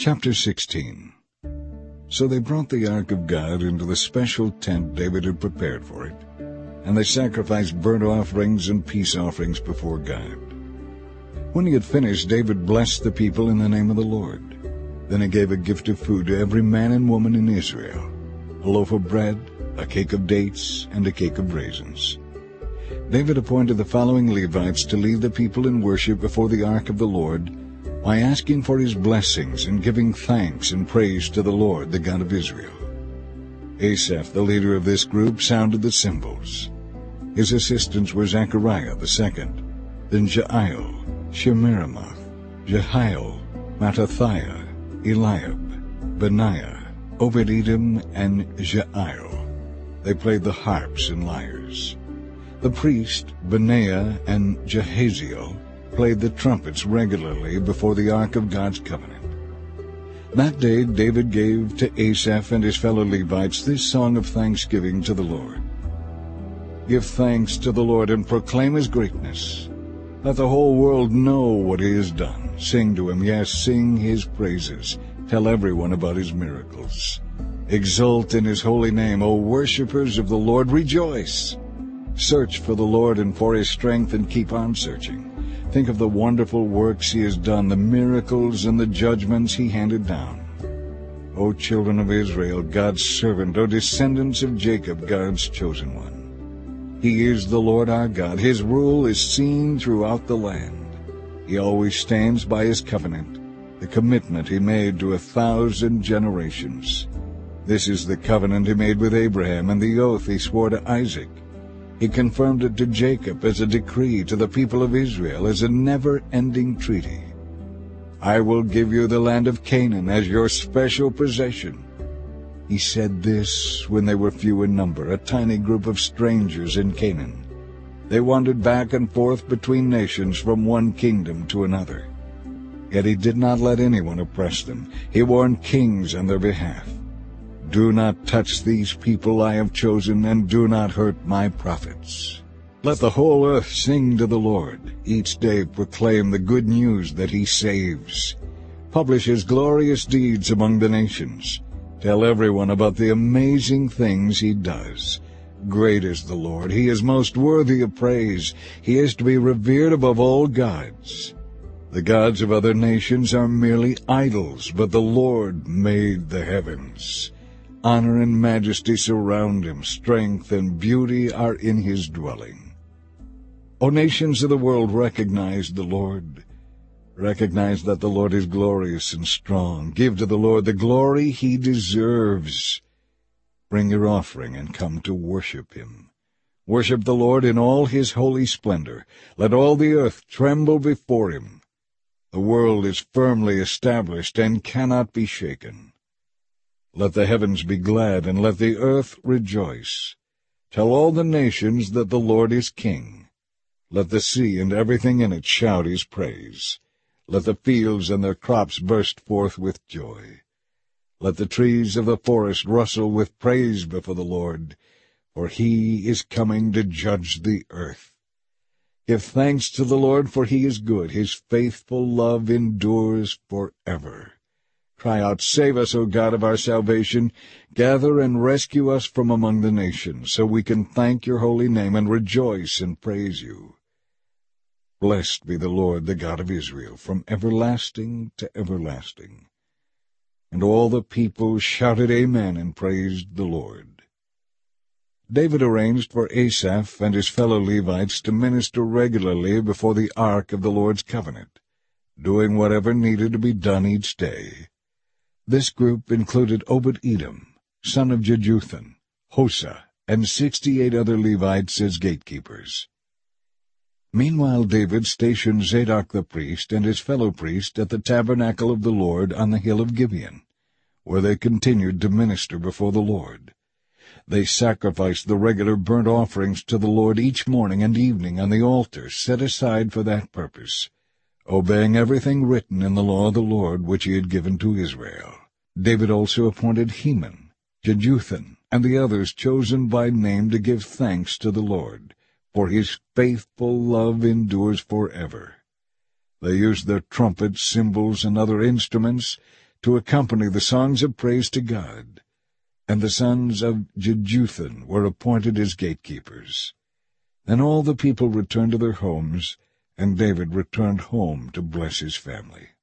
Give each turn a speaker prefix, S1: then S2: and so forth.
S1: Chapter 16. So they brought the ark of God into the special tent David had prepared for it, and they sacrificed burnt offerings and peace offerings before God. When he had finished, David blessed the people in the name of the Lord. Then he gave a gift of food to every man and woman in Israel, a loaf of bread, a cake of dates, and a cake of raisins. David appointed the following Levites to lead the people in worship before the ark of the Lord, by asking for his blessings and giving thanks and praise to the Lord, the God of Israel. Asaph, the leader of this group, sounded the cymbals. His assistants were Zechariah the second, then Jeiel, Shemiramoth, Jehiel, Mattathiah, Eliab, Benaiah, Obed-Edom, and Jeiel. They played the harps and lyres. The priest, Benaiah and Jehaziel, played the trumpets regularly before the ark of God's covenant. That day David gave to Asaph and his fellow Levites this song of thanksgiving to the Lord. Give thanks to the Lord and proclaim his greatness. Let the whole world know what he has done. Sing to him, yes, sing his praises. Tell everyone about his miracles. Exult in his holy name, O worshippers of the Lord, rejoice. Search for the Lord and for his strength, and keep on searching. Think of the wonderful works he has done, the miracles and the judgments he handed down. O children of Israel, God's servant, O descendants of Jacob, God's chosen one. He is the Lord our God. His rule is seen throughout the land. He always stands by his covenant, the commitment he made to 1,000 generations. This is the covenant he made with Abraham and the oath he swore to Isaac. He confirmed it to Jacob as a decree, to the people of Israel as a never-ending treaty. I will give you the land of Canaan as your special possession. He said this when they were few in number, a tiny group of strangers in Canaan. They wandered back and forth between nations from one kingdom to another. Yet he did not let anyone oppress them. He warned kings on their behalf. Do not touch these people I have chosen, and do not hurt my prophets. Let the whole earth sing to the Lord. Each day proclaim the good news that he saves. Publish his glorious deeds among the nations. Tell everyone about the amazing things he does. Great is the Lord. He is most worthy of praise. He is to be revered above all gods. The gods of other nations are merely idols, but the Lord made the heavens. Honor and majesty surround him. Strength and beauty are in his dwelling. O nations of the world, recognize the Lord. Recognize that the Lord is glorious and strong. Give to the Lord the glory he deserves. Bring your offering and come to worship him. Worship the Lord in all his holy splendor. Let all the earth tremble before him. The world is firmly established and cannot be shaken. Let the heavens be glad, and let the earth rejoice. Tell all the nations that the Lord is king. Let the sea and everything in it shout his praise. Let the fields and their crops burst forth with joy. Let the trees of the forest rustle with praise before the Lord, for he is coming to judge the earth. Give thanks to the Lord, for he is good. His faithful love endures forever. Cry out, save us, O God of our salvation. Gather and rescue us from among the nations, so we can thank your holy name and rejoice and praise you. Blessed be the Lord, the God of Israel, from everlasting to everlasting. And all the people shouted amen and praised the Lord. David arranged for Asaph and his fellow Levites to minister regularly before the ark of the Lord's covenant, doing whatever needed to be done each day. This group included Obed-Edom, son of Jeduthun, Hosa, and 68 other Levites as gatekeepers. Meanwhile David stationed Zadok the priest and his fellow priest at the tabernacle of the Lord on the hill of Gibeon, where they continued to minister before the Lord. They sacrificed the regular burnt offerings to the Lord each morning and evening on the altar set aside for that purpose, obeying everything written in the law of the Lord which he had given to Israel. David also appointed Heman, Jeduthun, and the others chosen by name to give thanks to the Lord, for his faithful love endures forever. They used their trumpets, cymbals, and other instruments to accompany the songs of praise to God, and the sons of Jeduthun were appointed as gatekeepers. Then all the people returned to their homes, and David returned home to bless his family.